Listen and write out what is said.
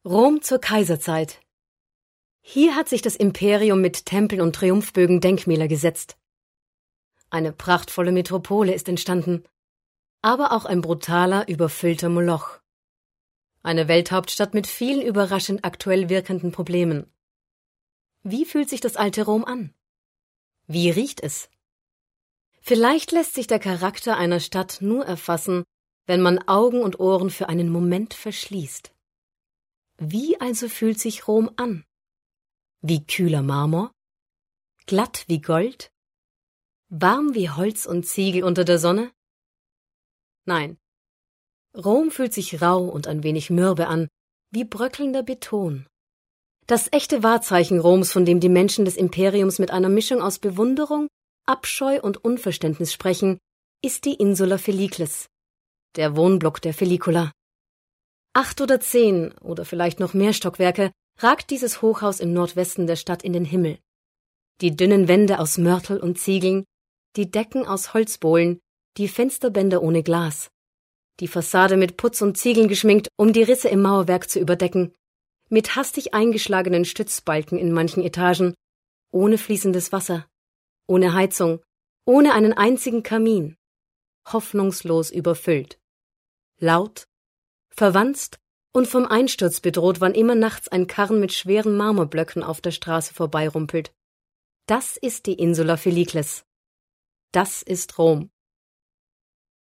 Rom zur Kaiserzeit. Hier hat sich das Imperium mit Tempeln und Triumphbögen Denkmäler gesetzt. Eine prachtvolle Metropole ist entstanden, aber auch ein brutaler, überfüllter Moloch. Eine Welthauptstadt mit vielen überraschend aktuell wirkenden Problemen. Wie fühlt sich das alte Rom an? Wie riecht es? Vielleicht lässt sich der Charakter einer Stadt nur erfassen, wenn man Augen und Ohren für einen Moment verschließt. Wie also fühlt sich Rom an? Wie kühler Marmor? Glatt wie Gold? Warm wie Holz und Ziegel unter der Sonne? Nein. Rom fühlt sich rau und ein wenig mürbe an, wie bröckelnder Beton. Das echte Wahrzeichen Roms, von dem die Menschen des Imperiums mit einer Mischung aus Bewunderung, Abscheu und Unverständnis sprechen, ist die Insula Felicles, der Wohnblock der Felicula. 8 oder 10 oder vielleicht noch mehr Stockwerke ragt dieses Hochhaus im Nordwesten der Stadt in den Himmel. Die dünnen Wände aus Mörtel und Ziegeln, die Decken aus Holzbohlen, die Fensterbänder ohne Glas, die Fassade mit Putz und Ziegeln geschminkt, um die Risse im Mauerwerk zu überdecken, mit hastig eingeschlagenen Stützbalken in manchen Etagen, ohne fließendes Wasser, ohne Heizung, ohne einen einzigen Kamin, hoffnungslos überfüllt, laut, verwanzt und vom Einsturz bedroht, wann immer nachts ein Karren mit schweren Marmorblöcken auf der Straße vorbeirumpelt. Das ist die Insula Felicles. Das ist Rom.